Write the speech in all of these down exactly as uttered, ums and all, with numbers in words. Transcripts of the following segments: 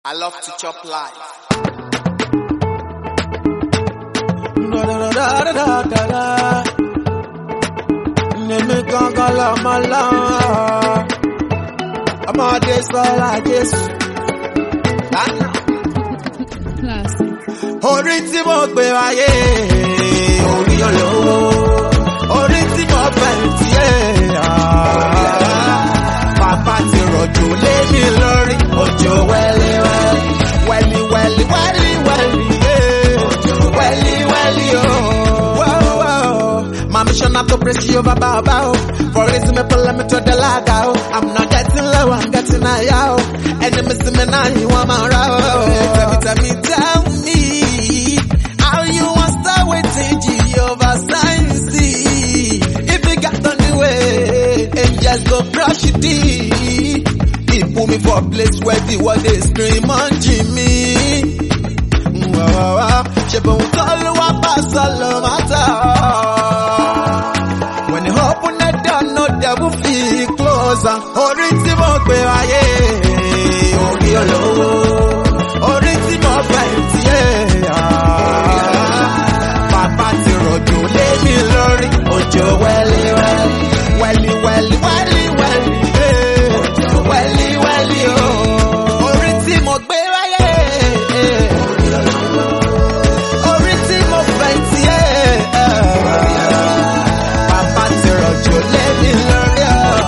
I love to chop life. Da da da da da da da. Neme gangala mala. Amade sola Jesu. Classic. Orí tí mo gbé wáyé, orí olówó. Orí tí mo fẹ̀yìntì ẹ̀, bàbá ti rọ̀jò lé mi lórí. Òjò wẹ́lí wẹ́lí, wẹ́lí wẹ́lí wẹ́lí wẹ́lí, wẹ́lí wẹ́lí oh. My mission not to praise you over Baba oh. For raising me, pulling me to the ladder oh. I'm not getting low, I'm getting higher oh. Enemies see me now, you want my row oh. Tell me, tell me, tell me how you want start waiting Jehovah signs see. If you got on the way, angels go crush it deep. He put me for a place where the world they scream on Jimmy. Wow, wow, she been call you a pass all matter. When you open the door, no devil feel closer. Orí tí mo gbé wáyé, orí olówó. Orí tí mo fẹ̀yìntì ẹ̀, bàbá ti rọ̀jò lé mi lórí. Òjò wẹ́lí wẹ́lí, wẹ́lí wẹ́lí wẹ́lí wẹ́lí, wẹ́lí wẹ́lí oh. Orí tí mo gbé wáyé, orí tí mo fẹ̀yìntì ẹ̀, bàbá ti rọ̀jò lé mi lórí.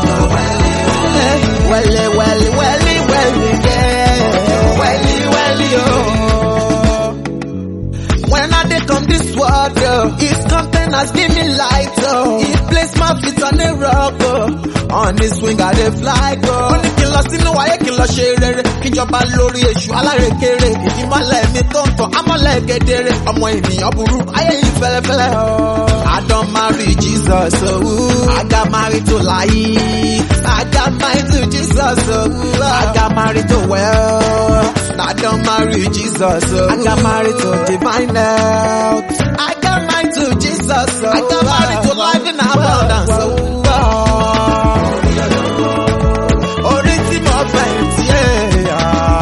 Wẹ́lí wẹ́lí wẹ́lí wẹ́lí, wẹ́lí wẹ́lí oh. When I dey come this world, oh, His containers give me light, oh. He place my feet on the rock, oh. On His wing I dey fly, oh. Ó ní kí n lọ sínú ayé kí n lọ ṣe rere, kí n jọba lórí èṣù alárékèrè, ìmọ́lẹ̀ mi tó ń tàn, amọ́lẹ̀ kedere, ọmọ ènìyàn burú, ayé yìí fẹ́lẹ́fẹ́lẹ́, oh. I don marry Jesus, oh. I got married to life. I got married to Jesus, oh. I got married to wealth. I don't marry Jesus, oh. I got married to divine health. I got married to Jesus, oh. I got married to life in abundance, oh. Orí tí mo fẹ̀yìntì ẹ̀,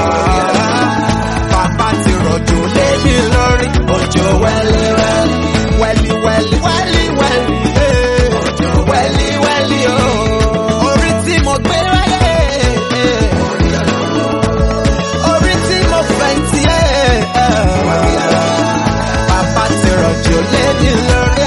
bàbá ti rọ̀jò lé mi lórí. Òjò wẹ́lí wẹ́lí, wẹ́lí wẹ́lí wẹ́lí wẹ́lí, wẹ́lí wẹ́lí oh. Orí tí mo gbé wáyé, orí tí mo fẹ̀yìntì ẹ̀, bàbá ti rọ̀jò lé mi lórí.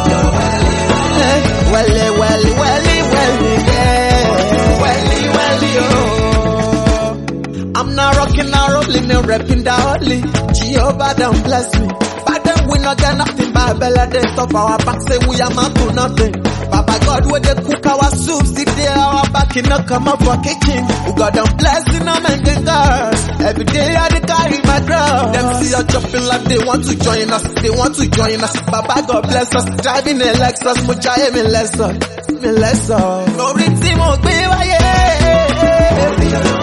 Wẹ́lí wẹ́lí wẹ́lí wẹ́lí, wẹ́lí wẹ́lí oh. I'm not rocking, not rolling, no rapping the holy. Jehovah don't bless me. But then we not get nothing by belly. They stop our back, say we are man to nothing. Baba God, where they cook our soup, sit there our back, in not come up for kitchen. We got them blessing, I'm making cars. Every day I dey carry my cross. Them see us jumping like they want to join us. They want to join us. Baba God bless us. Driving a Lexus, Mujaye me less us. Me less us. Orí tí mo gbé wáyé.